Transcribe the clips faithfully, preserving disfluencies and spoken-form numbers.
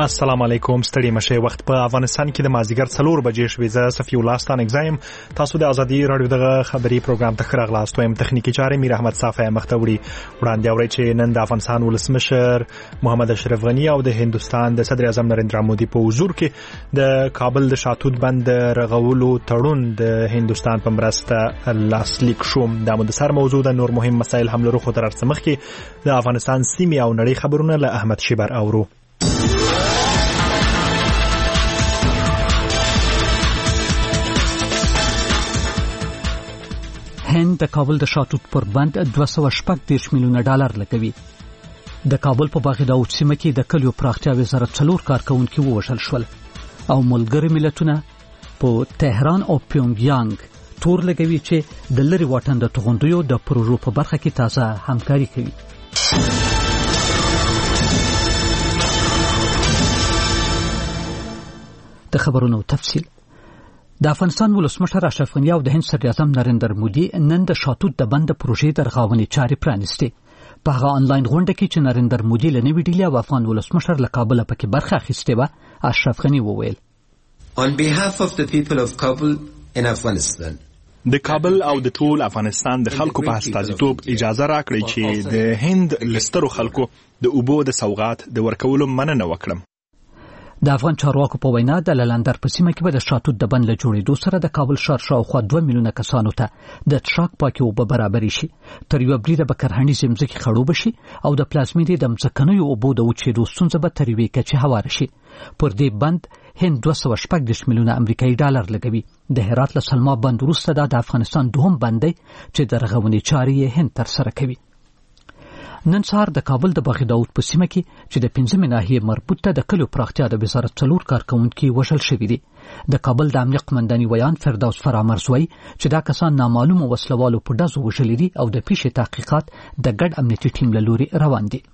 السلام علیکم. ستړي مشه وخت په افغانستان کې د مازیګر څلور بجې شوې. زه صفي الله ستان اگزایم. تاسو د ازادي رادیو دغه خبري پروګرام ته راغلاست. وایم تخنیکی چارې میر احمد صافی مختوري وړاندې اوري چې نن د افغانستان ولسمشر محمد اشرف غنی او د هندستان د صدر اعظم نریندرا مودي په حضور کې د کابل د شاتوت بند رغولو تړون د هندستان په مرسته لاسلیک شو. د مدسر موضوع د نور مهم مسایل هم لرو خو تر څمخ کې د افغانستان سیمې او نړۍ خبرونه له احمد شیبر اورو. هند د کابل د شاتوت پر بند دوه سوه شپږ دېرش میلیونه ډالر لګوي. د کابل په باغ داود سیمه کې د کلیو پراختیا وزارت څلور کارکونکي ووژل شول او ملګري ملتونه په تهران او پیونګیانګ تور لګوي چې د لری واټن د توغندیو د پروژو په برخه کې تازه همکاري کوي. د خبرونو تفصیل. د افغانستان ولسمشر اشرف غنی او د هند صدر اعظم نریندرا مودي نن د شاتوت د بند پروژې د رغاونې چارې پرانیستې. په هغه آنلاین غونډه کې چې نریندرا مودي له نوې ډیلي او افغان ولسمشر له کابل پکې برخه اخیستې و، اشرف غنی وویل: On behalf of the people of Kabul in Afghanistan, د کابل او د ټول افغانستان د خلکو په استازیتوب اجازه راکړئ چې د هند لسترو خلکو د اوبو د سوغات د ورکولو مننه وکړم. د افغان چارواکو په وینا د لندر په سیمه کې به د شاتوت د بند له جوړېدو سره د کابل ښار شاوخوا دوه میلیونه کسانو ته د څښاک پاکې اوبه برابرې شي. تر یوه بریده به کرهڼیزې مځکې خړوبه شي او د پلازمینې د مځکنیو اوبو د وچېدو ستونزه به تر یوې کچې هواره شي. پر دې بند هند دوه سوه شپږ دېرش میلیونه امریکایي ډالر لګوي. د هرات له سلما بند وروسته دا د افغانستان دوهم بند دی چې د رغونې چارې یې هند ترسره کوي. نن سهار د کابل د باغ داود په سیمه کې چې د پنځمې ناحیې مربوط ته د کلیو پراختیا د وزارت څلور کارکونکي وژل شوي دي. د کابل د امنیه قمنداني ویان فردوس فرامرز وایي چې دا کسان نامعلومو وسلوالو په ډزو وژلي دي او د پیښې تحقیقات د ګډ امنیتي ټیم له لوري روان دي.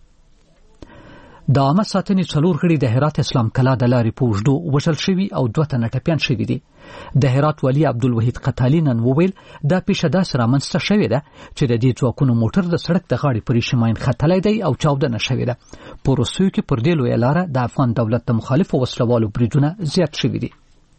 د عامه ساتنې څلور غړي د هرات اسلام کلا د لارې په اوږدو وژل شوي او دوه تنه ټپیان شوي دي. د هرات والي عبدالوحید قتالي نن وویل دا پیښه داسې رامنځته شوې ده چې د دې ځواکونو موټر د سړک د غاړې پورې شماین ختلی دی او چاودنه شوې ده. په روسیو کې پر دې لویه لاره د افغان دولت د مخالفو وسلوالو بریدونه زیات شوي دي.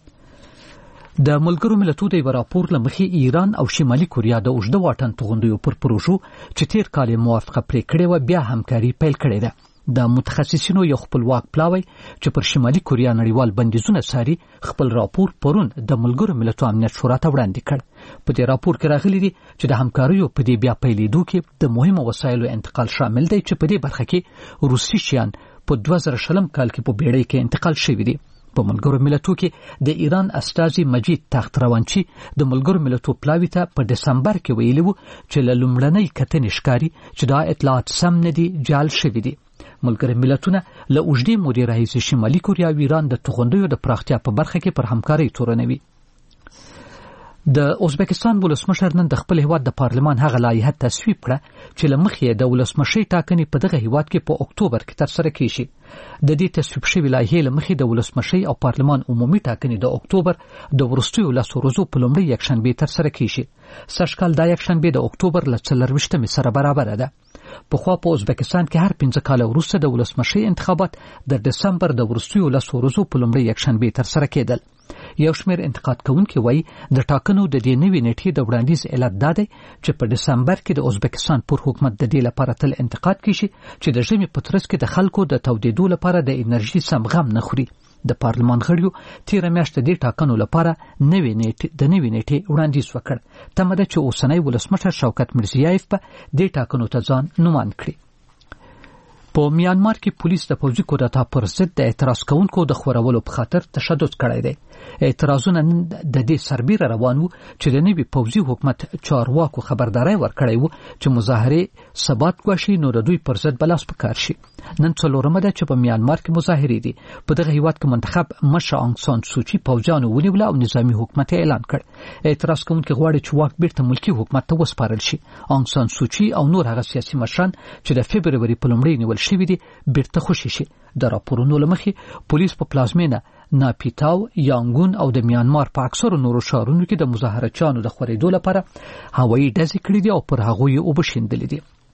د ملګرو ملتونو د یوه راپور له مخې ایران او شمالي کوریا د اوږده واټن توغندیو پر پروژو چې تیر کال یې موافقه پرې کړې وه بیا همکاري پیل کړې ده. د متخصصینو یو خپلواک پلاوی چې پر شمالي کوریا نړیوال بندیزونه څاري خپل راپور پرون د ملګرو ملتونو امنیت شورا ته وړاندې کړ. په دې راپور کې راغلي دي چې د همکاریو په دې بیا پیلېدو کې د مهمو وسایلو انتقال شامل دی چې په دې برخه کې روسي شیان په دوه زره شلم کال کې په بیړۍ کې انتقال شوي دي. په ملګرو ملتونو کې د ایران استازي مجید تخت روانچی د ملګرو ملتونو پلاوی ته په دسمبر کې ویلي وو چې له لومړنۍ کتنې ښکاري چې دا اطلاعات سم نه دي، جعل شوي دي. ملګري ملتونه له اوږدې مودې راهیسې شمالي کوریا او ایران د توغندیو د پراختیا په برخه کې پر همکارۍ تورنوي. د ازبکستان ولسمشر نن د خپل هیواد د پارلمان هغه لایحه تصویب کړه چې له مخې د ولسمشۍ ټاکنې په دغه هیواد کې په اکتوبر کې ترسره کیږي. د دې تصویب شوې لایحې له مخې د ولسمشۍ او پارلمان عمومي ټاکنې د اکتوبر د وروستیو لسو ورځو په لومړۍ یکشنبې ترسره کیږي. سږکال دا یکشنبې د اکتوبر له څلرویشتمې سره برابره ده. پخوا په ازبکستان کې هر پنځه کاله وروسته د ولسمشۍ انتخابات د دسمبر د وروستیو لسو ورځو په لومړۍ یکشنبې ترسره کېدل. یو شمېر انتقاد کوونکي وایي د ټاکنو د دې نوې نیټې د وړاندیز علت دا دی چې په دسمبر کې د ازبکستان پر حکومت د دې لپاره تل انتقاد کیږي چې د ژمي په ترڅ کې د خلکو د تودېدو لپاره د انرژي سم غم نه خوري. د پارلمان غړیو تیره میاشت د دې ټاکنو لپاره نوې نیټې د نوې نیټې وړاندیز وکړ. تمه ده چې اوسنی ولسمشر شوکت میرزیایف په دې ټاکنو ته ځان نومان کړي. په میانمار کې پولیس د پوځي کودتا پر ضد د اعتراض کوونکو د خورولو په خاطر تشدد کړی دی. اعتراضونه د دې سربیره روان وو چې د نوي پوځي حکومت چارواکو خبرداري ورکړی وو چې مظاهرې ثبات کوشي نو د دوی پر ضد بلاس پکار شي. نن څلورمه ده چې په میانمار کې مظاهرې دي. په دغه هیواد کې منتخب مشر آنګ سان سوچي پوځیانو ونیوله او نظامی حکومت اعلان کړ. اعتراض کوونکي غواړي چې واک بیرته ملکی حکومت ته وسپارل شي. آنګ سان سوچي او نور هغه سیاسي مشران چې د فبروري په لومړۍ نیول شوي دي بیرته خوشي شي. د راپورونو له مخې پولیس په پلازمینه ناپیتاو، یانګون او د میانمار په اکثرو نورو ښارونو کې د مظاهرچیانو د خورېدو لپاره هوایي ډزې کړې دي او پر هغوی یې اوبه شیندلې دي.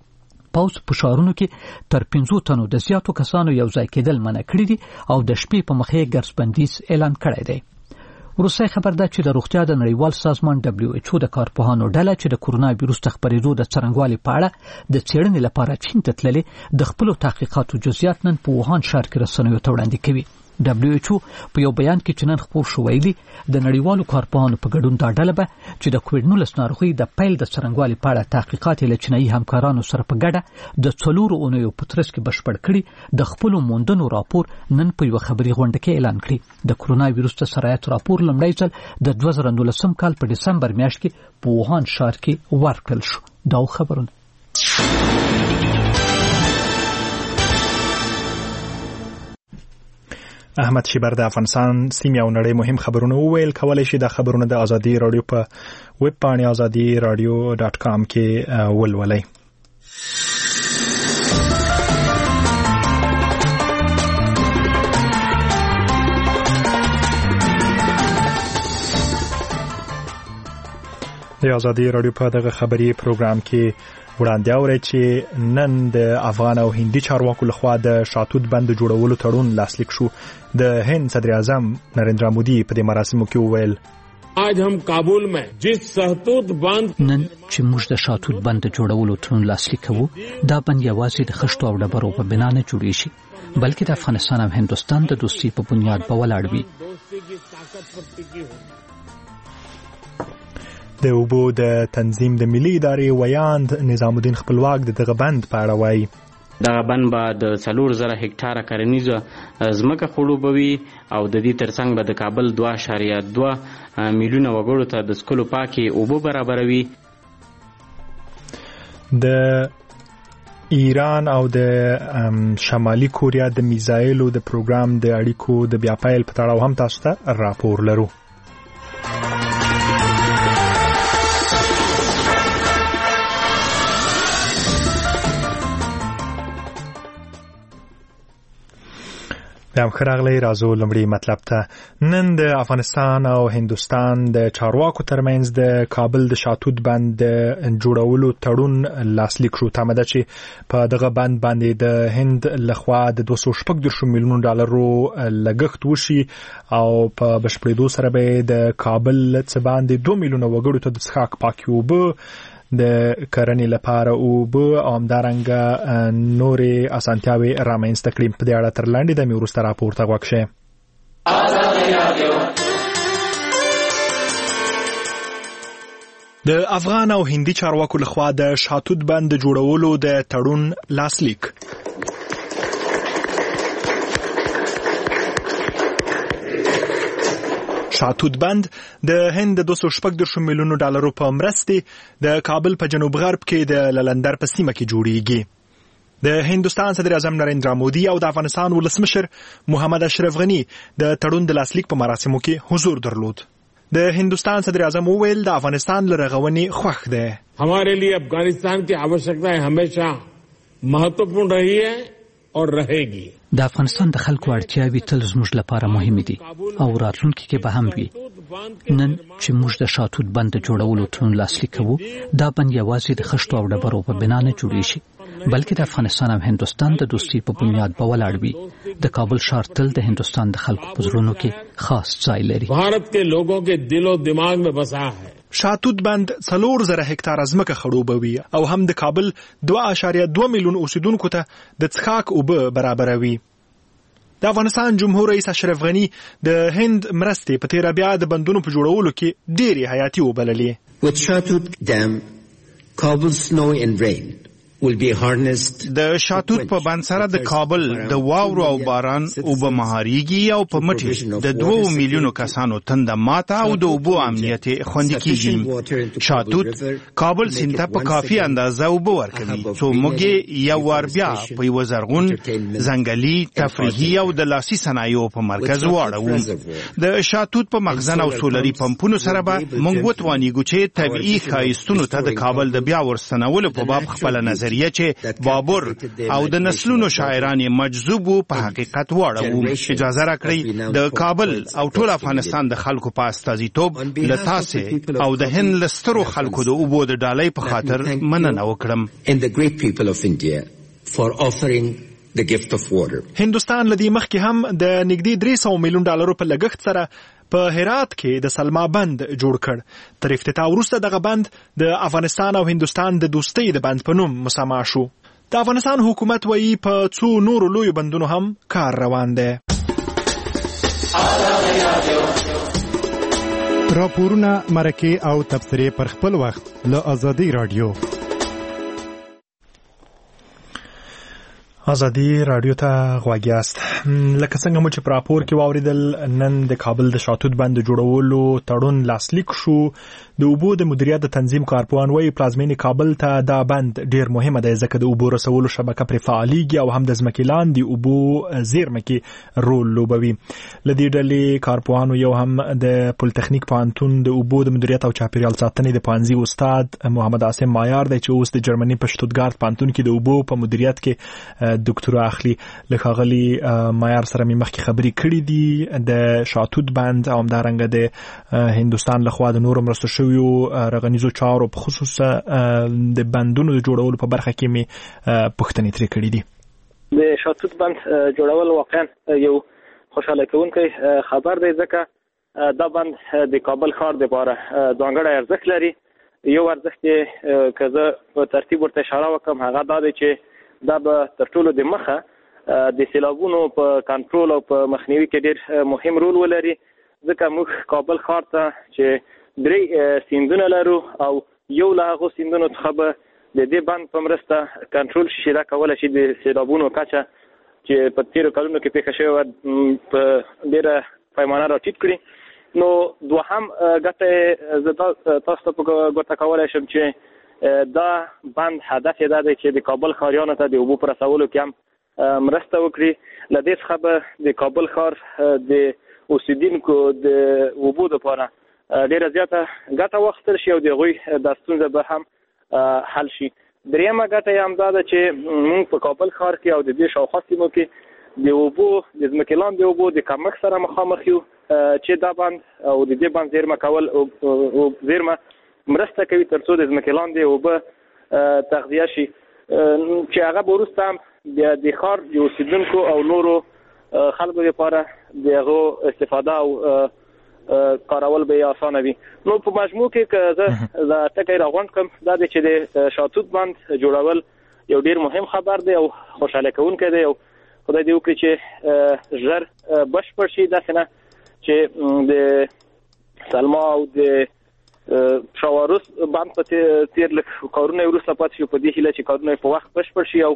پوز په ښارونو کې تر پنځو تنو د زیاتو کسانو یو ځای کېدل منع کړي دي او د شپې په مخې ګرځ بندیز اعلان کړی دی. روسي خبر ده چې د روغتیا د نړیوال سازمان دبليو ایچ او د کارپوهانو ډله چې د کورونا وایروس د خپرېدو د څرنګوالي په اړه د څېړنې لپاره چین ته تللې د خپلو تحقیقاتو جزئیات نن په ووهان ښار کې رسنیو ته وړاندې کوي. دبليو ایچ او په یو بیان کې چې نن خپور شو ویلي د نړیوالو کارپوهانو په ګډون دا ډله به چې د کووډ نولس ناروغۍ د پیل د څرنګوالي په اړه تحقیقات له چینایي همکارانو سره په ګډه د څلورو اونیو په ترڅ کې بشپړ کړي د خپلو موندنو راپور نن په یو خبري غونډه کې اعلان کړي. د کورونا وایروس د سرایت راپور لومړی ځل د دوه زره نولسم کال په دسمبر میاشت کې په ووهان ښار کې ورکړل شو. دا خبرونه احمد شیبر د افغانستان سیمې او نړۍ مهم خبرونه وویل. کولای شي د خبرونه د ازادي رادیو په ویب پاڼې ازادي رادیو ډاټ کام کې ولولئ. د ازادي رادیو په دغه خبري پروګرام کې وړاندې اوري چې نن د افغان او هندي چارواکو لخوا د شاتوت بند جوړولو تړون لاسلیک شو. د هند صدر اعظم نریندرا مودي په دې مراسمو کې وویل आज हम काबुल में जिस शहतूत बांध نن چې موږ د شاتوت بند جوړولو تړون لاسلیک کوو دا بند یوازې د خښتو او ډبرو په بنا نه جوړیږي شي بلکې د افغانستان او هندوستان د دوستۍ په بنیاد به ولاړ وي. د اوبو د تنظیم د ملي ادارې ویاند نظام الدین خپلواک د دغه بند په اړه وایي دغه بند به د څلور زره هکټاره کرنیزه ځمکه خړوبوي او د دې ترڅنګ به د کابل دوه اعشاریه دوه میلیونه وګړو ته د څښلو پاکې اوبه برابروي. د ایران او د شمالي کوریا د میزایلو د پروګرام د اړیکو د بیا پیل په تړاو هم تاسو ته راپور لرو. هم خراغلی رازو لمړی مطلب ته. نن د افغانستان او هندوستان د چارواکو ترمنځ د کابل د شاتوت بند جوړولو تړون لاسلیک شو. تمه ده چې په دغه بند باندې د هند لخوا د دوه سوه شپږ دېرش میلیونو ډالرو لګښت وشي او په بشپړېدو سره به د کابل څخه باندې دوه میلیونه وګړو ته د څښاک پاکې اوبه د کرنې لپاره اوبه او همدارنګه نورې اسانتیاوې رامنځته کړي. په دې اړه تر لاندې د مې وروسته راپور ته غوږ شئ. د افغان او هندي چارواکو لخوا د شاتوت بند جوړولو د تړون لاسلیک. شاتوت بند د هند د دوه سوه شپږ دېرش میلیونو ډالرو په مرستې د کابل په جنوب غرب کې د للندر په سیمه کې جوړیږي. د هندوستان صدر اعظم نریندرا مودي او د افغانستان ولسمشر محمد اشرف غنی د تړون د لاسلیک په مراسمو کې حضور درلود. د هندوستان صدر اعظم وویل د افغانستان له رغونې خوښ دی. हमारे लिए अफगानिस्तान की आवश्यकताएं हमेशा महत्वपूर्ण रही है और रहेगी. د افغانستان د خلکو اړتیاوې تل زموږ لپاره مهمې دي او راتلونکي کې به هم وي. نن چې موږ د شاتوت بند جوړولو تړون لاسلیک کوو دا بند یوازې د خښتو او ډبرو په بنا نه جوړیږي شي بلکې د افغانستان او هندوستان د دوستۍ په بنیاد به ولاړ وي. د کابل ښار تل د هندوستان د خلکو په زړونو کې خاص ځای لري. भारत के लोगों के दिल और दिमाग में बसा है. شاتوت بند څلور زره هکټاره ځمکه خړوبوي او هم د کابل دوه اعشاریه دوه میلیون اوسیدونکو ته د څښاک اوبه برابروي. د افغانستان جمهور رئیس اشرف غنی د هند مرستې په تیر بیا د بندونو په جوړولو کې ډېرې حیاتي وبللې. With Shatut Dam, Kabul's snow and rain will be harnessed. د شاتوت په بند سره د کابل د واورو او باران اوبه مهاریږي او په مټي د دوه میلیونو کسانو تنده ماته او د اوبو امنیت خوندي کیږي. شاتوت کابل سیند ته په کافي اندازه اوبه ورکوي څو موږ یو ور بیا په یو زرغون ځنګلي تفریحي او د لاسي صنایعو په مرکز واړو. د شاتوت په مخزن او سولري پمپونو سره به موږ وتوانیږو چې طبيعي ښایستونو ته د کابل د بیا ورستنولو په باب خپل نظر نظریه چې بابر او د نسلونو شاعران مجذوب په حقیقت واړو. اجازه راکړئ د کابل او ټول افغانستان د خلکو په استازیتوب له تاسې او د هند له سترو خلکو د اوبو د ډالۍ په خاطر مننه وکړم. هندوستان لدی مخکې هم د نږدې درې سوه میلیون ډالرو په لګښت سره په هرات کې د سلما بند جوړ کړ. تر افتتاح وروسته دغه بند د افغانستان او هندوستان د دوستۍ د بند په نوم مسما شو. د افغانستان حکومت وایي په څو نورو لویو بندونو هم کار روان دی. راپورونه، مرکې او تبصرې پر خپل وخت له آزادۍ رادیو. آزادی رادیو ته غوږ یاست. لکه څنګه مو چې په راپور کې واوریدل، نن د کابل د شاتوت بند جوړولو تړون لاسلیک شو. د اوبو د مدیریت د تنظیم کارپوهان وایي پلازمینې کابل ته دا بند ډیر مهمه دی ځکه د اوبو رسولو شبکه پرې فعالیږي او هم د ځمکې لاندې اوبو زیرمه کې رول لوبوي. له دې ډلې کارپوهانو یو هم د پولیتخنیک پوهنتون د اوبو د مدیریت او چاپیریال ساتنې د پوهنځي استاد محمد عاصم مایار دی چې اوس د جرمني په شتوتګارت پوهنتون کې د اوبو په مدیریت کې دکتورا اخلي. له ښاغلي مایار سره مې مخکې خبرې کړې دي د شاتوت بند او همدارنګه د هندوستان لخوا د نورو مرستو شویو رغنیزو چارو په خصوص د بندونو د جوړولو په برخه کې مې پوښتنې ترې کړې دي. د شاتوت بند جوړول واقعا یو خوشاله کوونکی خبر دی ځکه دا بند د کابل ښار لپاره ځانګړی ارزښت لري. یو ارزښت یې که زه په ترتیب ورته اشاره وکړم هغه دا دی چې دا به تر ټولو د مخه د سیلابونو په کنټرول او په مخنیوي کې ډېر مهم رول ولري ځکه موږ کابل ښار ته چې درې سیندونه لرو او یو له هغو سیندونو څخه به د دې بند په مرسته کنټرول شي. دا کولی شي د سیلابونو کچه چې په تېرو کلونو کې پیښه شوې وه په ډېره پیمانه راټیټ کړي. نو دوهم ګټه زه تاسو ته په ګوته کولی شم چې دا بند هدف یې دا دی چې د کابل ښاریانو ته د اوبو په رسولو کې هم مرسته وکړي. له دې څخه به د کابل ښار د اوسیدونکو د اوبو دپاره ډېره زیاته ګټه واخیستل شي او د هغوی دا ستونزه به هم حل شي. درېیمه ګټه یې هم دا ده چې موږ په کابل ښار کې او د دې شاوخوا سیمو کې د اوبو د ځمکې لاندې اوبو د کمښت سره مخامخ یو چې دا بند او د دې بند زیرمه کول او زیرمه مرسته کوي تر څو د ځمکې لاندې اوبه تغذیه شي چې هغه به وروسته هم بیا د ښار د اوسېدونکو او نورو خلکو لپاره د هغو استفاده او کارول به یې اسانه وي. نو په مجموع کې که زه دا ټکی راغونډ کړم دا دی چې د شاتوت بند جوړول یو ډېر مهم خبر دی او خوشحاله کوونکی دی او خدای دې وکړي چې ژر بشپړ شي. داسې نه چې د سلما او د شاوروس بند په تېر لږ کارونه وروسته پاتې شو. په دې هیله چې کارونه په وخت بشپړ شي او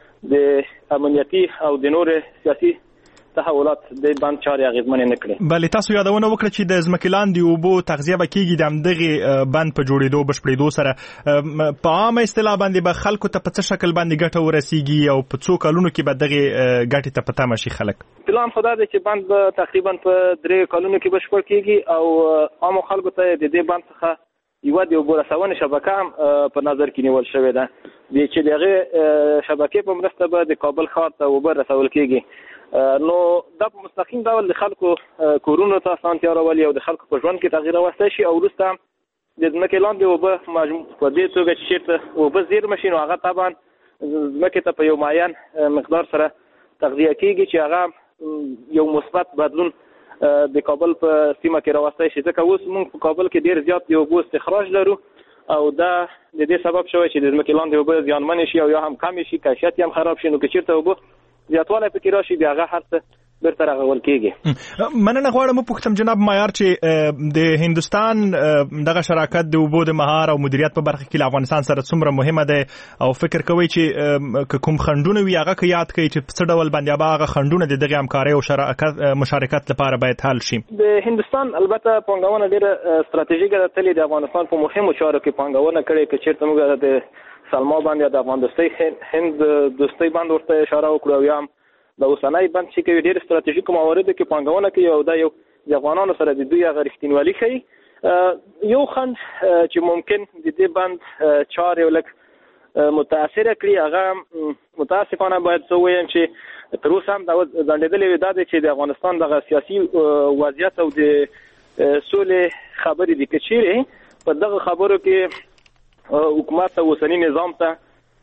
د امنیتي او د نورې سیاسي تحولات د بند چارې اغېزمنې نه کړي. بلې تاسو یادونه وکړه چې د ځمکې لاندې اوبو تغذیه به کېږي د همدغې بند په جوړېدو بشپړېدو سره. په عامه اصطلاح باندې به خلکو ته په څه شکل باندې ګټه ورسیږي او په څو کلونو کې به دغې ګټې ته په تمه شي خلک؟ پلان خو دا دی چې بند به تقریبا په درې کلونو کې بشپړ کېږي او عامو خلکو ته د دې بند څخه یوه د اوبو رسونې شبکه هم په نظر کې نیول شوې ده چې د هغې شبکې په مرسته به د کابل ښار ته اوبه رسول کېږي. نو دا په مستقیم ډول د خلکو کورونو ته اسانتیا راولي او د خلکو په ژوند کې تغییر راوستی شي او وروسته د ځمکې لاندې اوبه په دې توګه چې چېرته اوبه زیرمه شي نو هغه طبعا ځمکې ته په یو معین مقدار سره تغذیه کېږي چې هغه یو مثبت بدلون د کابل په سیمه کې راوستی شي ځکه اوس موږ په کابل کې ډېر زیات د اوبو استخراج لرو او دا د دې سبب شوی چې د ځمکې لاندې اوبه زیانمنې شي او یا هم کمې شي کیفیت یې هم خراب شي. نو که چېرته اوبه زیاتوالی پکې راشي بیا هغه هر څه بیرته رغول کېږي. مننه غواړم وپوښتم جناب مایار چې د هندوستان دغه شراکت د اوبو د مهار او مدیریت په برخه کې له افغانستان سره څومره مهمه دی او فکر کوئ چې کوم خنډونه وي هغه که یاد کړئ چې په څه ډول باندې به هغه خنډونه د دغې همکارۍ او مشارکت لپاره باید حل شي؟ د هندوستان البته پانګونه ډېره ستراتیژیکه ده. تلې د افغانستان په مهمو چارو کې پانګونه کړې که چېرته موږ د سلما بند یا د افغان دوستۍ هند دوستۍ بند ورته اشاره وکړو او یا هم د اوسنی بند چې کوي ډېر ستراتیژیکو مواردو کې پانګونه کوي او دا یو د افغانانو سره د دوی هغه رښتینولي ښیي. یو خنډ چې ممکن د دې بند چارې لږ متاثر کړي هغه متاسفانه باید څه وایم چې تر اوسه هم دا ځنډېدلې وي دا دی چې د افغانستان دغه سیاسي وضعیت او د سولې خبرې دي که چیرې په دغه خبرو کې حکومت ته اوسني نظام ته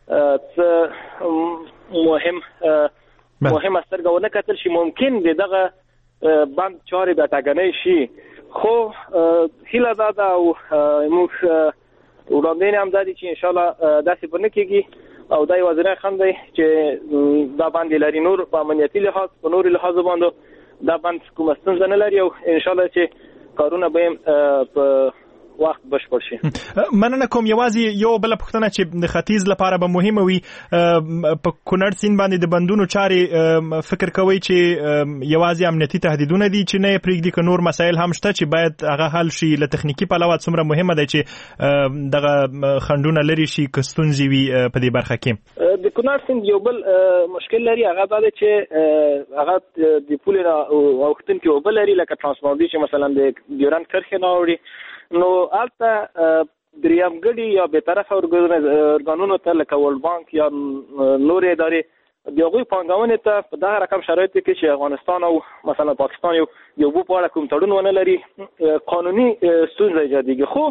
څه مهم مهم سترګه ونه کتل شي ممکن د دغه بند چارې به ټاکنۍ شي خو هیله دا ده او موږ وړاندوینې هم دا دي چې انشاءالله داسې به نه کېږي او دا یوازینی خنډ دی چې دا بند لري نور په امنیتي لحاظ په نورو لحاظو باندې دا بند کومه ستونزه نه لري او انشاءالله چې کارونه به یې په وخت بشپړ شي. مننه کوم. یوازې یو بل پوښتنه چې د ختیځ لپاره به مهمه وي په کونړ سیند باندې د بندونو چارې فکر کوي چې یوازې امنیتي تهدیدونه دي چې نه پرېږدي که نور مسایل هم شته چې باید هغه حل شي له تخنیکي پلوه څومره مهمه ده چې دغه خنډونه لرې شي که ستونزې وي په دې برخه کې؟ د کونړ سیند یو بل مشکل لري هغه دا دی چې هغه د پولې نه اوښتونکي اوبه لري لکه ټرانسپورټي چې مثلا د ډیورنډ کرښې نه اوړي نو البته دریمګړي یا به طرفه ارګانونو ته لکه ورلد بانک یا نور ادارې د هغوی پانګونې ته په دغه رقم شرایطو کې چې افغانستان او مثلا پاکستان یو د اوبو په اړه کوم تړون ونه لري قانوني ستونزه ایجادېږي خو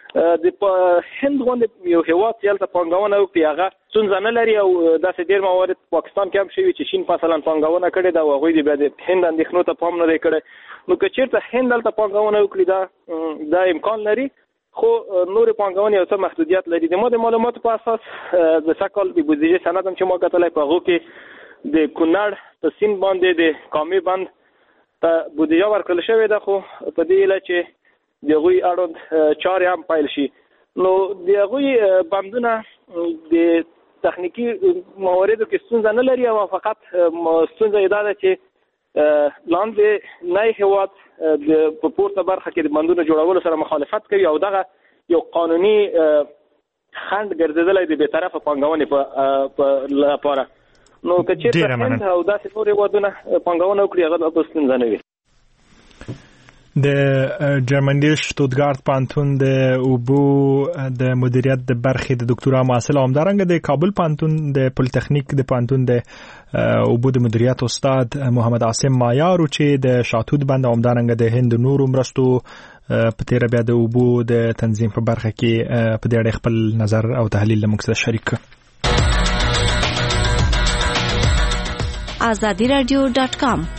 د هند غوندې یو هېواد چې هلته پانګونه وکړي هغه ستونزه نه لري او داسې ډېر موارد پاکستان کې هم شوي چې چین مثلا پانګونه کړې ده او هغوی د بیا د هند اندېښنو ته پام نه دی کړی نو که چېرته هند هلته پانګونه وکړي دا دا امکان لري خو نور پانګونې یو څه محدودیت لري. د ما د معلوماتو په اساس د سږ کال د بودیجې سند هم چې ما کتلی په هغو کې د کونړ په سیند باندې د کامې بند ته بودیجه ورکړل شوې ده خو په دې هیله چې د هغوی اړوند چارې هم پیل شي نو د هغوی بندونه د تخنیکي مواردو کې ستونزه نه لري او فقط ستونزه یې دا ده چې لاندې نه هېواد په پورته برخه کې د بندونو جوړولو سره مخالفت کوي او دغه یو قانوني خنډ ګرځېدلی د بې طرفه پانګونې په لپاره نو که چېرته هند او داسې نور هېوادونه پانګونه وکړي هغه به ستونزه نه وي. د جرمني شتوتګارت پانتون د اوبو د مدیریت د برخې د دکتورا محصل همدارنګه د کابل پانتون د پولیټیکنیک د پانتون د اوبو د مدیریت استاد محمد عاصم مایار چې د شاتوت بند همدارنګه د هند نور مرستو په تیر بیا د اوبو د تنظیم په برخه کې په دې اړه خپل نظر او تحلیل موږ سره شریک کړ. azadi radio dot com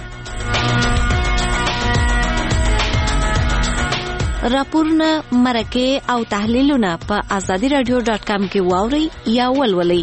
راپورونه مرکه او تحلیلونه په azadi radio dot com کې واوري یا ولولئ.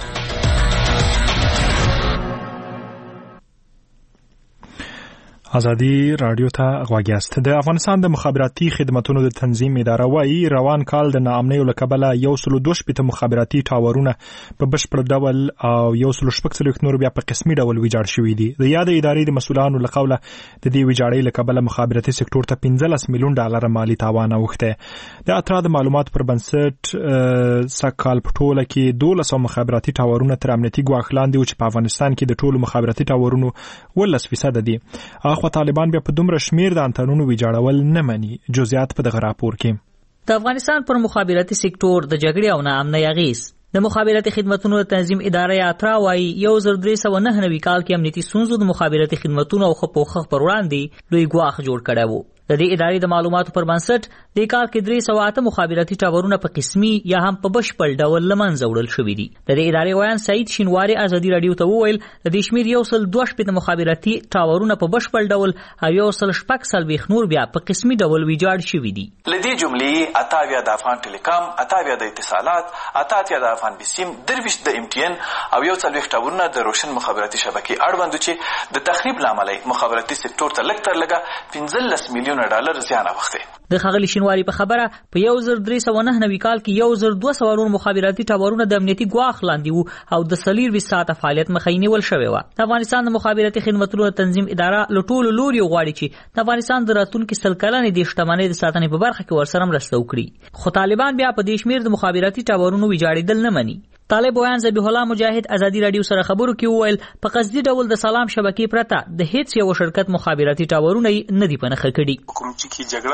ازادي رادیو ته غواړی است. د افغانستان د مخابراتي خدماتو د تنظیم اداره وايي روان کال د ناامنۍ له کبله یو سل دوه شپږ مخابراتي ټاورونه په بشپړ ډول او یو سل شپږ نور بیا په قسمي ډول ویجاړ شوي دي. د یاد ادارې د مسولانو له قوله د دې ویجاړۍ له کبله مخابراتي سکتور ته پنځلس میلیون ډالر مالی تاوان اوښته. د اترا د معلومات پر بنسټ سکهال په ټوله کې دولس مخابراتي ټاورونه تر امنیتي ګواښ لاندې و چې په افغانستان کې د ټولو مخابراتي ټاورونو ولس فیصد دي. خو طالبان بیا په دومره شمیر د انټنونو ویجاړول نه مني. جزئیات په دغه راپور کې. د افغانستان پر مخابراتي سکتور د جګړې او ناامنۍ اغیز د مخابراتي خدماتو تنظیم اداره اترا وايي یو زر درې سوه نهه نوي کال کې امنیتي ستونزو د مخابراتي خدماتو او خپوخ پر وړاندې لوی ګواښ جوړ کړی وو. د دې ادارې د معلوماتو پر بنسټ د کال کې درې سوه اته مخابراتي ټاورونه په قسمي یا هم په بشپړ ډول له منځه وړل شوي دي. د دې ادارې ویان سعید شینواری ازادي رادیو ته وویل د دې شمیر یو سل دوه شپږ مخابراتي ټاورونه په بشپړ ډول او یو سل شپږ څلوېښت نور بیا په قسمي ډول ویجاړ شوي دي. له دې جملې اتاویا د افغان ټیلیکام، اتاویا د اتصالات، اتاویا د افغان بسیم، درویشت د ام ټي ان او یو څلوېښت ټاورونه د روشن مخابراتي شبکې اړوند چې د تخریب لامل مخابراتي سکتور ته لږ تر لږه پنځلس میلیونه ډالر زیان د خغلی شینواری په خبره په یو زر درې سوه نهه نوي کال کې یو زر دوه سوه نور مخابراتي ټاورونه د امنیتي ګواښ لاندې وو او د څلېرویشت ساعته فعالیت مخه یې نیول شوې وه. د افغانستان د مخابراتي خدماتو تنظیم اداره له ټولو لوریو غواړي چې د افغانستان د راتلونکي سل کلنې د شتمنۍ د ساتنې په برخه کې ورسره مرسته وکړي. خو طالبان بیا په دې شمیر د مخابراتي ټاورونو ویجاړېدل نه مني. طالب ویان ذبیح الله مجاهد ازادي رادیو سره خبرو کې وویل په قصدي ډول د سلام شبکې پرته د هیڅ یو شرکت مخابراتي ټاورونه نه دي په نښه کړي. کوم چې جګړه سوي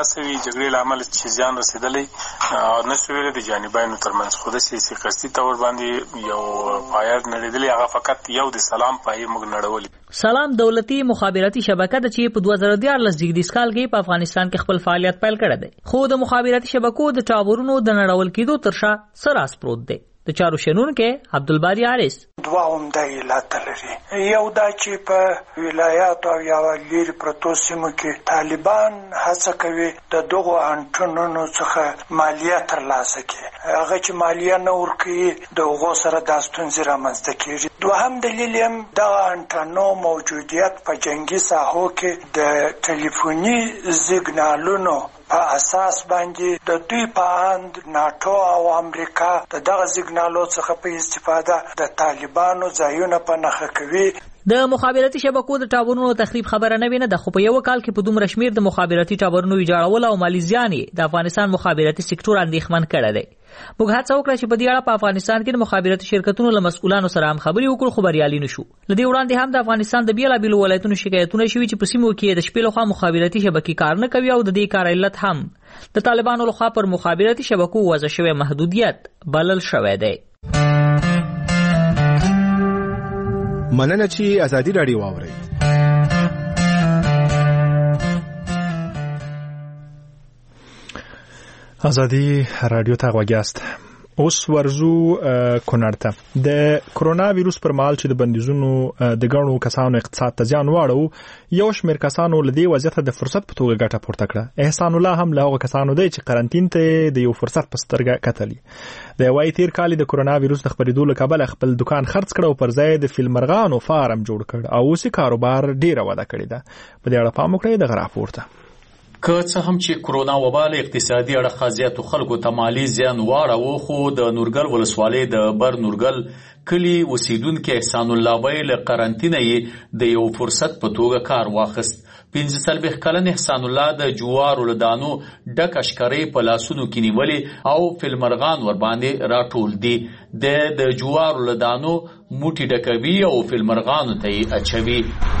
جګړې له امله چې زیان رسېدلی نه شو ویلی د جانبینو ترمنځ، خو داسې چې قصدي طور باندې یو پایه نړېدلې، هغه فقط یو د سلام پایې موږ نړولې. سلام دولتي مخابراتي شبکه د چې په دوه زره دیارلس زیږدیز کال کې په افغانستان کې خپل فعالیت پیل کړی دی، خو د مخابراتي شبکو د ټاورونو د نړول کېدو تر شا څه راز پروت دی. د چارو شنونکي عبدالباری عارض دوه عمده علت لري. یو دا چې په ولایاتو او یا لرې پرتو سیمو کې طالبان هڅه کوي د دغو انټنونو څخه مالیه ترلاسه کړي، هغه چې مالیه نه ورکوي د هغو سره دا ستونزې رامنځته کېږي. دوهم دلیل هم دغه انټنو موجودیت په جنګي ساحو کې د ټلیفوني سیګنالونو په اساس باندې د دوی په اند ناتو او امریکا د دغه سیګنالو څخه په استفاده د طالبانو ځایونه په نښه کوي. د مخابراتي شبکو د ټاورونو تخریب خبره نه وینه د خو په یو کال کې په دومره شمیر د مخابراتي ټاورونو ویجاړول او مالی زیان د افغانستان مخابراتي سکتور اندېښمن کړی دی. موږ هڅه وکړه چې په دې اړه په افغانستان کې د مخابراتي شرکتونو له مسؤلانو سره هم خبرې وکړو، خو بریالي نشو. له دې وړاندې هم د افغانستان د بیلابیلو ولایتونو شکایتونه شوي چې په سیمو کې د شپې لخوا مخابراتي شبکې کار نه کوي او د دې کار علت هم د طالبانو لخوا پر مخابراتي شبکو وضع شوی محدودیت بلل شوی دی. مننه چې ازادي راډیو واورئ. ازادي راډیو ته غوږیاست. اوس ورزو کونړ ته. د کرونا ویروس پر مهال چې د بندیزونو د ګڼو کسانو اقتصاد ته زیان واړو، یو شمېر کسانو له دې وضعیت د فرصت په توګه ګټه پورته کړه. احسان الله هم له هغو کسانو دی چې قرنطین ته د یو فرصت په سترګه کتلي. د وایي تیر کال د کرونا ویروس د خپرېدو له کبله خپل دکان خرڅ کړ او پر ځای د فیلمرغانو فارم جوړ کړ او اوس کاروبار ډیره وده کړې ده. په دې اړه پام وکړئ دغه راپور ته. که څه هم چې کرونا وبا له اقتصادي اړخه زیاتو خلکو ته مالي زیان واړاوه، خو د نورګل ولسوالۍ د بر نورګل کلی اوسیدونکي احسان الله بای له قرنطینه یې د یو فرصت په توګه کار واخیست. پنځه څلوېښت کلن احسان الله د جوارو له دانو ډک اشکرې په لاسونو کې نیولې او فیلمرغان ورباندې راټول دي. د د جوارو له دانو موټي ډکوي او فیلمرغانو ته یې اچوي.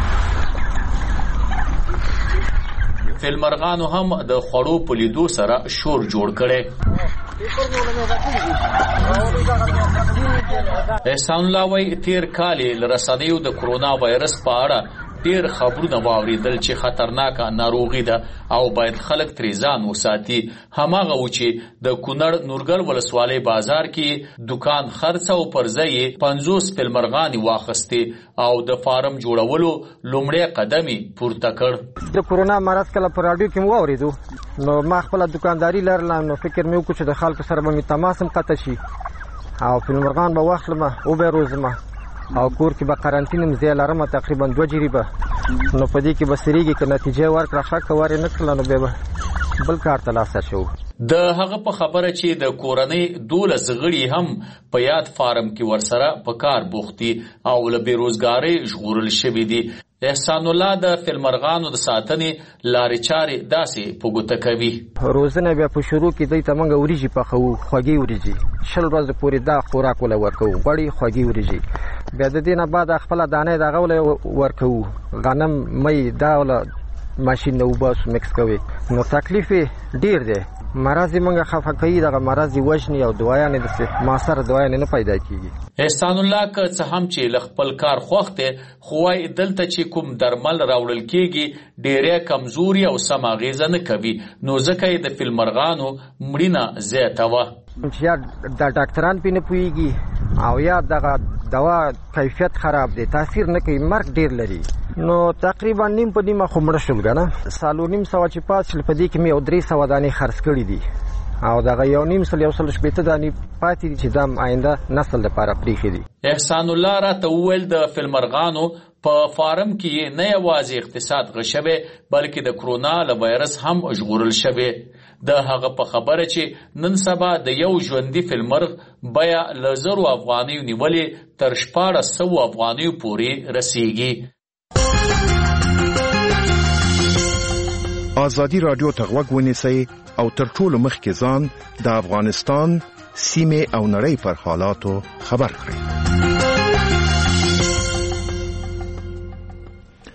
فیلمرغانو هم د خوړو په لیدو سره شور جوړ کړي. احسان الله وایي تیر کال له رسنیو د کرونا وایرس په اړه ډیر خبرونه واوریدل چې خطرناکه ناروغي ده او باید خلک ترې ځان وساتي. هماغه و چې د کونړ نورګل ولسوالۍ بازار کې دکان خرڅ او پر ځای پنځوس فیلمرغانې واخیستې او د فارم جوړولو لومړی قدم یې پورته کړ. د کرونا مرض کله په راډیو کې مو واورېدو، نو ما خپله دکانداري لرله، نو فکر مې وکړو چې د خلکو سره به مې تماس هم قطع شي او فیلمرغان به واخلم او به روزم او کور کې به قرنطین هم ځای لرم تقریبا دوه جریبه، نو په دې کې به سریږي که نتیجه ورکړه ښه که ور یې نه کړله نو بیا به بل کار ته لاسه شو. د هغه په خبره چې د کورنۍ دولس غړي هم په یاد فارم کې ورسره په کار بوختي او له بېروزګارۍ ژغورل شوي دي. احسان الله د فیلمرغانو د ساتنې لارې چارې داسې په ګوته کوي. روزنه بیا په شروع کې دوی ته موږ وریجې پخوو، خوږې وریجې، شل ورځې پورې دا خوراک وله ورکوو، غوړې خوږې وریجې. بیا د دې نه بعد خپله دانې د هغه وله ورکوو، غنم می دا وله ماشین نه وباسو مکس کوي. نو تکلیف ډیر دی، مرض موږ خفه کوي، دغه مرض وژني او دوايانې داسې ماسره دوايانې نه پیدا کېږي. احسان الله که څه هم چې له خپل کار خوښ دی، خو وایي دلته چې کوم درمل راوړل کېږي ډېری کمزوري او سم اغېزه نه کوي، نو ځکه یې د فیلمرغانو مړینه زیاته وه. چې یا د ډاکټران پې نه پوهېږي او یا دغه دوا کیفیت خراب دی، تاثیر نه کوي، مرګ ډیر لري. نو تقریبا نیم په نیمه خو مړه شول که نه، سالو نیم سوه چې پاس شل، په دې کې مې یو درې سوه دانې خرڅ کړي دي او دغه یو نیم سل یو سل شپېته دانې پاتې دي چې دا آینده نسل دپاره پرېښې دي. احسان الله راته وویل د فیلمرغانو په فارم کې نه یوازې اقتصاد غشوي بلکې د کرونا له وایرس هم ژغورل شوی. د هغه په خبره چې نن سبا د یو ژوندي فیلمرغ بیا له زرو افغانیو نیولې تر شپاړس سوو افغانیو پورې رسیږي. ازادي راډیو ته غوږ ونیسئ او تر ټولو مخکې ځان د افغانستان سیمې او نړۍ پر حالاتو خبر کړئ.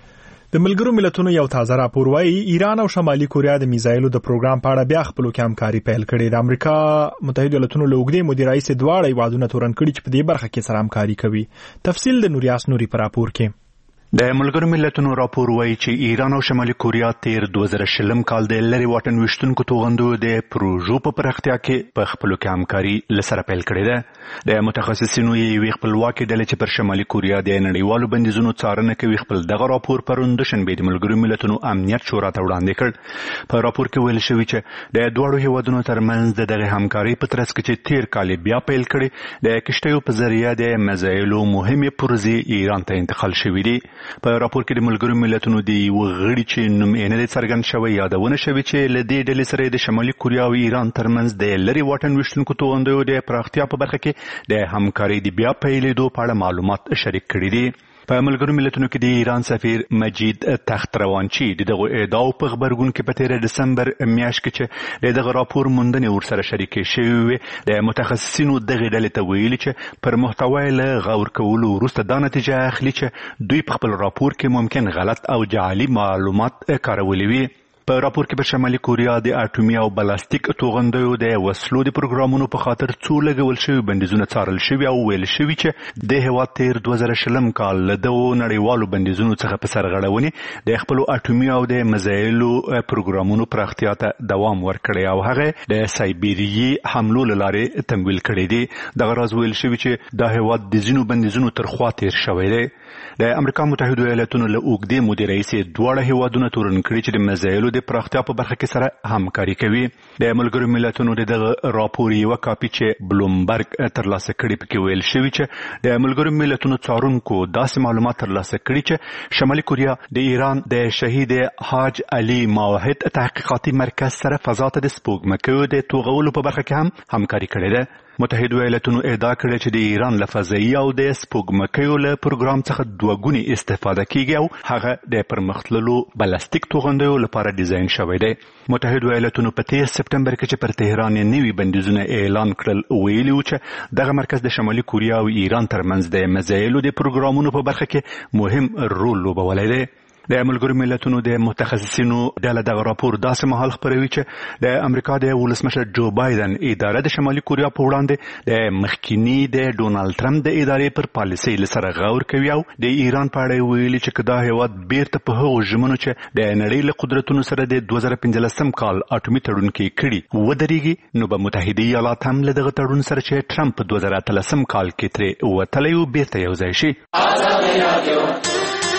د ملګرو ملتونو یو تازه راپور وايي ایران او شمالي کوریا د میزایلو د پروګرام په اړه بیا خپلو کې همکاري پیل کړې. د امریکا متحده ایالاتونو له اوږدې مودې راهیسې دواړه هیوادونه تورن کړي چې په دې برخه کې سره همکاري کوي. تفصیل د نوریاس نوري په راپور کې. د ملګرو ملتونو راپور وایي چې ایران او شمالي کوریا تیر دوه زره شلم کال د لری واټن وشتونکو توغندو د پروژو په پراختیا کې په خپلو کې همکاري لسره پیل کړې ده. د متخصصینو یې خپلواکي ډلې چې پر شمالي کوریا د نړیوالو بندیزونو څارنه کوي خپل دغه راپور پرون دوشنبه د ملګرو ملتونو امنیت شورا ته وړاندې کړ. په راپور کې ویل شوی چې د دوړو هیوادونو ترمنځ د دغه همکاري په ترڅ کې چې تیر کال بیا پیل کړي د کشتیو په ذریعه د میزایلو مهمه پروژې ایران ته انتقال شوې دي. په راپور کې د ملګرو ملتونو دی وغړي چې نوم یې نه څرګند شوی یادونه شوی چې ل دې ډلې سره د شمالي کوریا او ایران ترمنځ د لری واټن وشتونکو توغندو د پراختیا په برخه کې د همکاري دی بیا پیلېدو په اړه معلومات شریک کړي دي. په ملګرو ملتونو کې د ایران سفیر مجید تختروانچی دغه ادعاو په خبرګون کې په تیر دسمبر میاشت کې چې دغه راپور موندنې ورسره شریک شوی وي د متخصصینو دغه ډلې ته ویلي چې پر محتوا له غور کولو وروسته دا نتیجه اخلي چې دوی په خپل راپور کې ممکن غلط او جعلي معلومات کارولي وي. په راپور کې په شمالي کوریا د اټومي او بلاستیک توغندیو د وسلو د پروګرامونو په خاطر څو لګول شوی بندیزونه څارل شوی او ویل شوی چې د هیواد تیر دوه زره شلم کال له دغو نړیوالو بندیزونو څخه په سرغړونې د خپل اټومي او د میزایلو پروګرامونو پراختیا ته دوام ورکړی او هغه د سایبیري حملو لاره تمویل کړی دی. دغه راز ویل شوی چې د هیواد د ځینو بندیزونو تر خوا تیر شوی دی. د امریکا متحده ایالاتونو له اوږدې مودې راهیسې دواړه هیوادونه تورن کړي چې د میزایلو د پراختیا په برخه کې سره همکاري کوي. د ملګرو ملتونو دغه راپور یو کاپي چې بلومبرګ ترلاسه کړي پکې ویل شوی چې د ملګرو ملتونو څارونکو داسې معلومات ترلاسه کړي چې شمالي کوریا د ایران د شهید حاج علي موحد تحقیقاتي مرکز سره فضا ته د سپوږمکیو د توغولو په برخه کې هم همکاري کړې ده. متحده ایالاتونو ادعا کړې چې د ایران له فضایي او د سپوږمکیو له پروګرام څخه دوه ګونی استفاده کیږي او هغه د پرمختللو بلاستیک توغندیو لپاره ډیزاین شوی دی. متحده ایالاتونو په تیر سپټمبر کې چې پر تهران نوي بندیزونه اعلان کړل ویلي و چې دغه مرکز د شمالي کوریا او ایران ترمنځ د میزایلو د پروګرامونو په برخه کې مهم رول لوبولی دی. د ملګرو ملتونو د متخصصینو ډله دغه راپور داسې مهال خپروي چې د امریکا د ولسمشر جو بایدن اداره د شمالي کوریا په وړاندې د مخکینی د ډونالد ټرمپ د ادارې پر پالیسۍ لسره غور کوي او د ایران په اړه ویلي چې دا هیواد بیرته په هغو ژمنو چې د نړۍ له قدرتونو سره د دوه زره پنځلسم کال اټومي تړون کې کړي ودرېږي نو به متحده ایالات هم له دغه تړون سره چې ټرمپ په دوه زره اتلسم کال کې ترې وتلی و بیرته یوځای شي.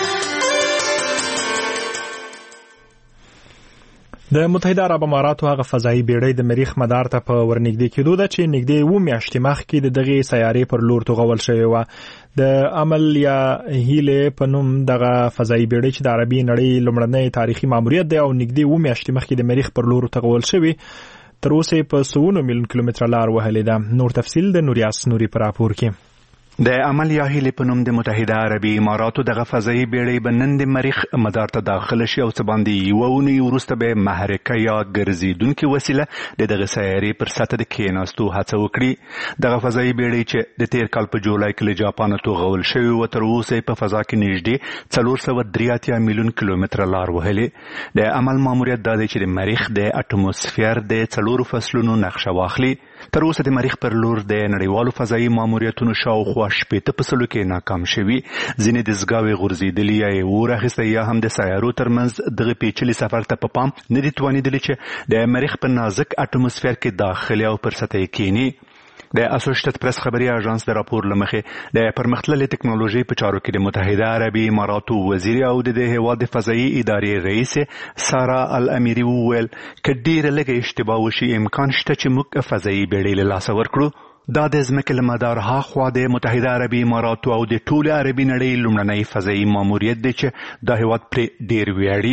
د متحده عرب اماراتو هغه فضایي بیړۍ د مریخ مدار ته په ورنږدې کېدو ده چې نږدې اووه میاشتې مخکې د دغې سیارې پر لور توغول شوې وه. د عمل یا هیلې په نوم دغه فضایي بیړۍ چې د عربي نړۍ لومړنی تاریخي ماموریت دی او نږدې اووه میاشتې مخکې د مریخ پر لور توغول شوې تر اوسه په سوونو میلیون کیلومتره لار وهلې ده. نور تفصیل د نوریاس نوري په راپور کې. د عمل یا هیلې په نوم د متحده عربي اماراتو دغه فضایي بیړۍ به نن د مریخ مدار ته داخله شي او څه باندې یوه اونۍ وروسته به محرکه یا ګرځېدونکې وسیله د دغه سیارې پر سطح د کېناستو هڅه وکړي. دغه فضایي بیړۍ چې د تیر کال په جولای کې له جاپانه توغول شوې وه تر اوسه په فضا کې نږدې څلور سوه درې اتیا میلیون کیلومتره لار وهلې. د عمل ماموریت دا دی چې د مریخ د اټموسفیر د څلورو فصلونو نقشه واخلي. تر اوسه د مریخ پر لور د نړیوالو فضایي ماموریتونو شاوخوا شپېته په سلو کې ناکام شوي. ځینې د ځګاوې غورځېدلي یا یې اور اخیستی یا هم د سیارو ترمنځ دغه پیچلي سفر ته په پام نه دي توانېدلي چې د مریخ په نازک اټموسفیر کې داخلي او پر سطح یې کینی. د اسوشیټډ پریس خبري اژانس د راپور لمخې د پرمختللې ټکنالوژي په چارو کې د متحده عربي اماراتو وزیر او د هیواد فضایي ادارې رئیس سارا الامیری وویل که ډیره لږه اشتباه وشي امکان شته چې موږ فضایي بیړۍ له لاسه ورکړو. دا د ځمکې له مدار هاخوا د متحده عربي اماراتو او د ټولې عربي نړۍ لومړنی فضایي ماموریت دی چې دا هیواد پرې ډیر ویاړي.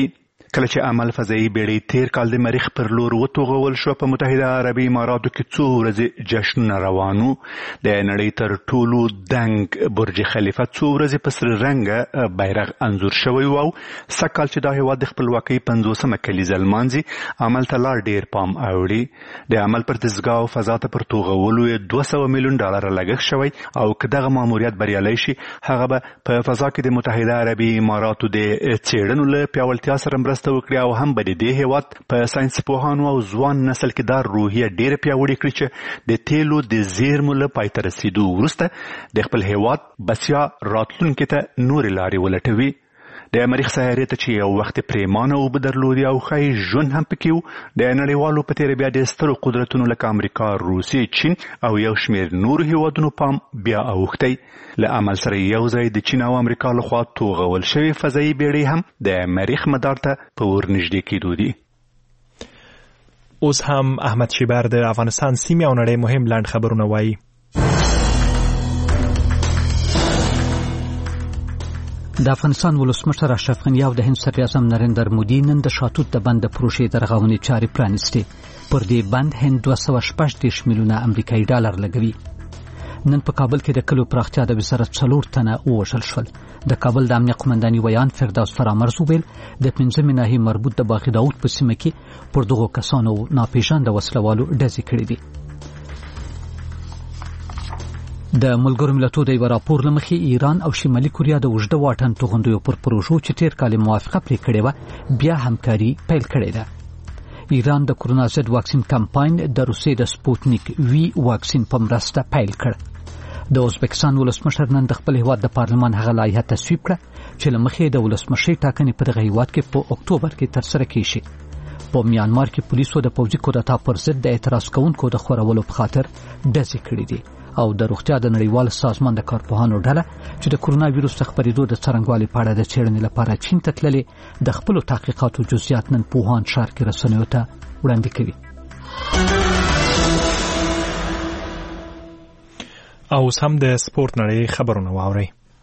کله چې عمل فضایي بیړۍ تیر کال د مریخ پر لور وتوغول شو په متحده عربي اماراتو کې څو ورځې جشنونه روانو. د نړۍ تر ټولو دنګ برج خلیفه څو ورځې په سره رنګه بیرغ انځور شوی و. سږ کال چې دا هیواد د خپلواکۍ پنځوسمه کلیزه لمانځي عمل ته لا ډیر پام اوړي. د عمل پر دستګاه او فضا ته پر توغولو یې دوه سوه میلیون ډالر لګښت شوی او که دغه ماموریت بریالی شي هغه به په فضا کې د متحده عربي اماراتو د څېړنو له پیاوړتیا سره مرسته وکړي او هم به د دې هیواد په ساینسي پوهانو او ځوان نسل کې دا روحیه ډېره پیاوړې کړي چې د تیلو د زیرمو له پای ته رسېدو وروسته د خپل هیواد بسیا راتلونکي ته نورې لارې ولټوي. د مریخ سیارې ته چې یو وخت پریمانه اوبه درلودې او ښایي ژوند هم پکې و، د نړیوالو په تېره بیا د سترو قدرتونو لکه امریکا، روسیې، چین او یو شمېر نورو هیوادونو پام بیا اوښتی. له عمل سره یو ځای د چین او امریکا لخوا توغول شوې فضایي بیړۍ هم د مریخ مدار ته په ورنږدې کېدو دي. اوس هم احمد شیبر د افغانستان سیمې او نړۍ مهم لنډ خبرونه وایي. د افغانستان ولسمشر اشرف غني او د هند صدر اعظم نریندر مودي نن د شاتوت د بند پروژې د رغونې چارې پرانیستې. پر دې بند هند دوه سوه شپږ دېرش میلیونه امریکایي ډالر لګوي. نن په کابل کې د کلو پراختیا د وزارت څلور تنه ووژل شول. د کابل د امنیه قومنداني ویان فردوس فرامرز وویل د پنځمې ناحیې مربوط د باغ داود په سیمه کې پر دغو کسانو ناپېژانده وسلوالو ډزې کړې دي. د ملګرو ملتونو د یو راپور له مخې ایران او شمالي کوریا د اوږده واټن توغندیو پر پروژو چې تیر کال موافقه پرې کړې وه بیا همکاري پیل کړې ده. ایران د کرونا ضد واکسین کمپاین د روسیې د سپوتنیک وی واکسین په مرسته پیل کړ. د ازبکستان ولسمشر نن د خپل هیواد د پارلمان هغه لایحه تصویب کړه چې له مخې د ولسمشرۍ ټاکنې په دغه هیواد کې په اکتوبر کې ترسره کیږي. په میانمار کې پولیسو د پوځي کودتا پر ضد د اعتراض کوونکو د خورولو په خاطر ډزې کړې دي او د روغتیا د نړیوال سازمان د کارپوهانو ډله چې د کرونا ویروس د خپرېدو د څرنګوالي په اړه د څېړنې لپاره چین ته تللې د خپلو تحقیقاتو جزئیات نن پوهان ښار کې رسنیو ته وړاندې کوي. او اوس هم د سپورت نړۍ خبرونه واورئ.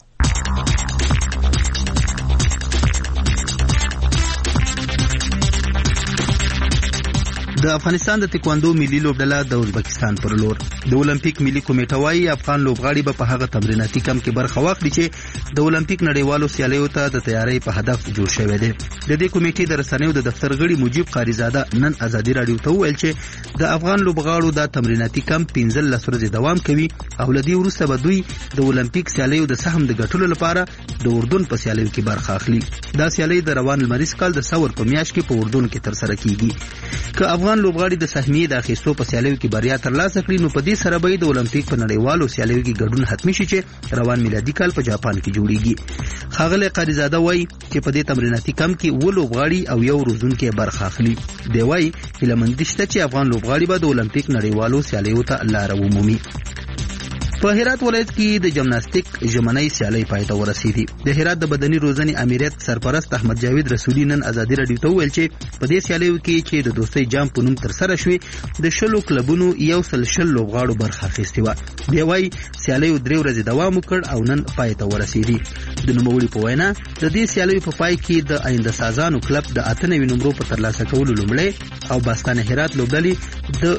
د افغانستان د تکواندو ملي لوبډله د ازبکستان پر لور. د اولمپیک ملي کمیټه وايي افغان لوبغاړي به په هغه تمریناتي کمپ کې برخه واخلي چې د اولمپیک نړیوالو سیالیو ته د تیاری په هدف جوړ شوی دی. د دې کمیټې د رسنیو د دفتر غړي مجيب قاریزاده نن ازادي رادیو ته وویل چې د افغان لوبغاړو د تمریناتي کمپ پنځلس ورځې دوام کوي او لدی وروسته به دوی د اولمپیک سیالیو د سهم د ګټلو لپاره د اردن په سیالیو کې برخه اخلي. دا سیالي د روان لمریز کال د سور په میاشت کې په اردن کې ترسره کیږي. که افغان لوبغاړي د سهمیې د اخیستو په سیالیو کې بریا ترلاسه کړي نو په دې سره به د اولمپیک په نړیوالو سیالیو کې ګډون حتمي شي چې روان میلادي کال په جاپان کې جوړیږي. ښاغلی قاریزاده وایي چې په دې تمریناتي کمپ کې اووه لوبغاړي او یو روزونکی برخه اخلي. دی وایي هیله مندي شته چې افغان لوبغاړي به د اولمپیک نړیوالو سیالیو ته لاره ومومي. په هرات ولایت کې د جمناستیک ژمنۍ سیالۍ پای ته ورسېدې. د هرات د بدني روزنې امریت سرپرست احمد جاوید رسولي نن ازادي رادیو ته وویل چې په دې سیالیو کې چې د دوستۍ جام په نوم ترسره شوې د شلو کلبونو یو سل شل لوبغاړو برخه اخیستې وه. دی وایي سیالیو درې ورځې دوام وکړ او نن پای ته ورسېدې. د نوموړي په وینا د دې سیالیو په پای کې د آینده سازانو کلب د اته نوي نمرو په ترلاسه کولو لومړی او باستان هرات لوبډلې د